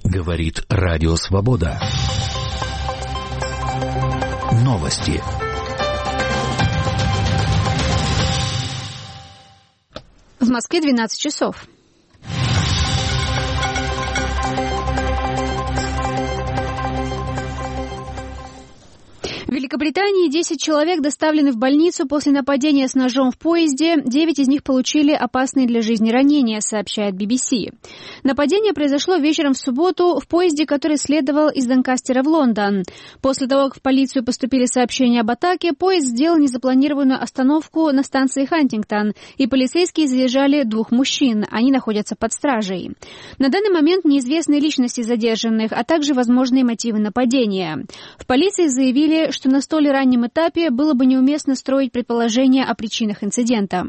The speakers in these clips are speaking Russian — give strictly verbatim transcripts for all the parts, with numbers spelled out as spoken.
Говорит Радио Свобода. Новости. В Москве двенадцать часов. В Великобритании десять человек доставлены в больницу после нападения с ножом в поезде. девять из них получили опасные для жизни ранения, сообщает би би си. Нападение произошло вечером в субботу в поезде, который следовал из Донкастера в Лондон. После того, как в полицию поступили сообщения об атаке, поезд сделал незапланированную остановку на станции Хантингтон, и полицейские задержали двух мужчин. Они находятся под стражей. На данный момент неизвестны личности задержанных, а также возможные мотивы нападения. В полиции заявили, что на столь раннем этапе было бы неуместно строить предположения о причинах инцидента.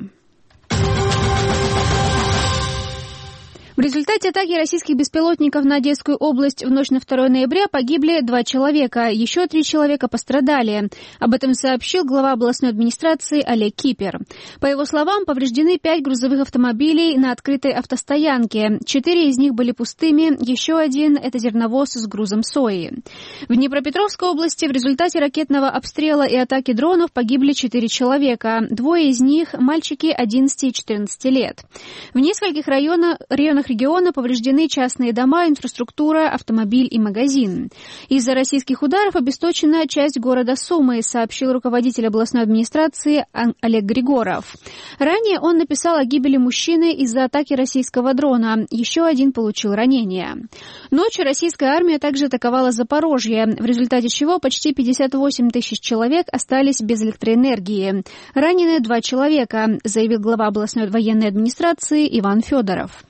В результате атаки российских беспилотников на Одесскую область в ночь на второе ноября погибли два человека, еще три человека пострадали. Об этом сообщил глава областной администрации Олег Кипер. По его словам, повреждены пять грузовых автомобилей на открытой автостоянке. Четыре из них были пустыми, еще один – это зерновоз с грузом сои. В Днепропетровской области в результате ракетного обстрела и атаки дронов погибли четыре человека. Двое из них – мальчики одиннадцати и четырнадцати лет. В нескольких районах, районах региона повреждены частные дома, инфраструктура, автомобиль и магазин. Из-за российских ударов обесточена часть города Сумы, сообщил руководитель областной администрации Олег Григоров. Ранее он написал о гибели мужчины из-за атаки российского дрона. Еще один получил ранение. Ночью российская армия также атаковала Запорожье, в результате чего почти пятьдесят восемь тысяч человек остались без электроэнергии. Ранены два человека, заявил глава областной военной администрации Иван Федоров.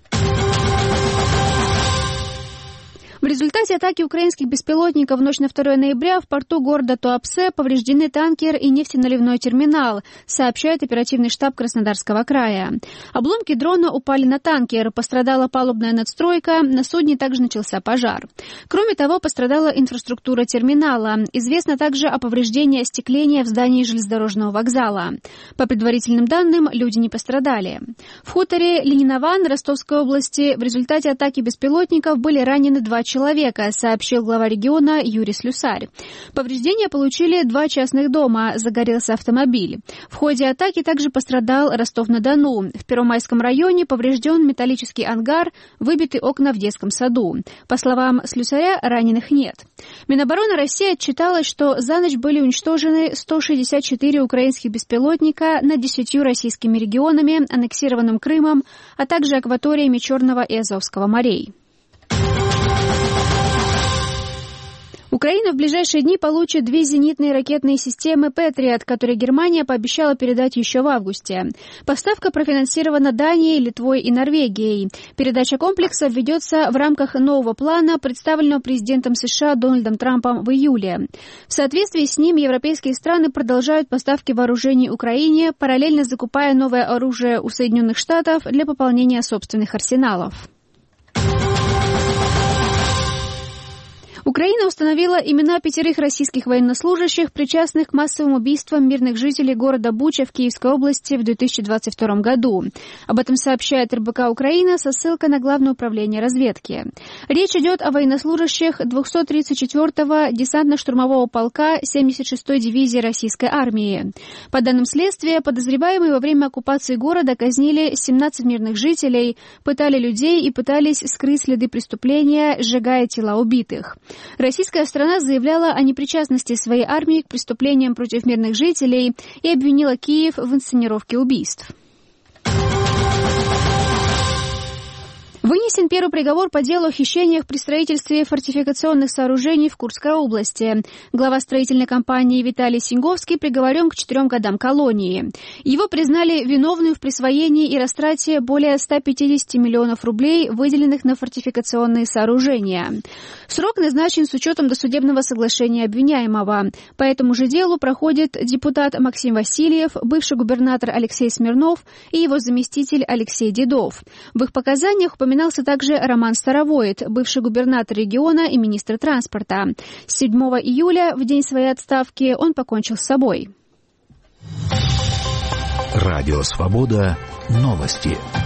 В результате атаки украинских беспилотников в ночь на второе ноября в порту города Туапсе повреждены танкер и нефтеналивной терминал, сообщает оперативный штаб Краснодарского края. Обломки дрона упали на танкер, пострадала палубная надстройка, на судне также начался пожар. Кроме того, пострадала инфраструктура терминала. Известно также о повреждении остекления в здании железнодорожного вокзала. По предварительным данным, люди не пострадали. В хуторе Ленинован Ростовской области в результате атаки беспилотников были ранены два человека. человека, сообщил глава региона Юрий Слюсарь. Повреждения получили два частных дома, загорелся автомобиль. В ходе атаки также пострадал Ростов-на-Дону. В Первомайском районе поврежден металлический ангар, выбиты окна в детском саду. По словам Слюсаря, раненых нет. Минобороны России отчиталось, что за ночь были уничтожены сто шестьдесят четыре украинских беспилотника над десятью российскими регионами, аннексированным Крымом, а также акваториями Черного и Азовского морей. Украина в ближайшие дни получит две зенитные ракетные системы «Патриот», которые Германия пообещала передать еще в августе. Поставка профинансирована Данией, Литвой и Норвегией. Передача комплекса ведется в рамках нового плана, представленного президентом США Дональдом Трампом в июле. В соответствии с ним европейские страны продолжают поставки вооружений Украине, параллельно закупая новое оружие у Соединенных Штатов для пополнения собственных арсеналов. Украина установила имена пятерых российских военнослужащих, причастных к массовым убийствам мирных жителей города Буча в Киевской области в две тысячи двадцать втором году. Об этом сообщает эр бэ ка Украина со ссылкой на Главное управление разведки. Речь идет о военнослужащих двухсот тридцать четвёртого десантно-штурмового полка семьдесят шестой дивизии российской армии. По данным следствия, подозреваемые во время оккупации города казнили семнадцать мирных жителей, пытали людей и пытались скрыть следы преступления, сжигая тела убитых. Российская сторона заявляла о непричастности своей армии к преступлениям против мирных жителей и обвинила Киев в инсценировке убийств. Вынесен первый приговор по делу о хищениях при строительстве фортификационных сооружений в Курской области. Глава строительной компании Виталий Синьговский приговорен к четырем годам колонии. Его признали виновным в присвоении и растрате более ста пятидесяти миллионов рублей, выделенных на фортификационные сооружения. Срок назначен с учетом досудебного соглашения обвиняемого. По этому же делу проходит депутат Максим Васильев, бывший губернатор Алексей Смирнов и его заместитель Алексей Дедов. В их показаниях упоминался также Роман Старовоид, бывший губернатор региона и министр транспорта. седьмого июля, в день своей отставки, он покончил с собой. Радио Свобода. Новости.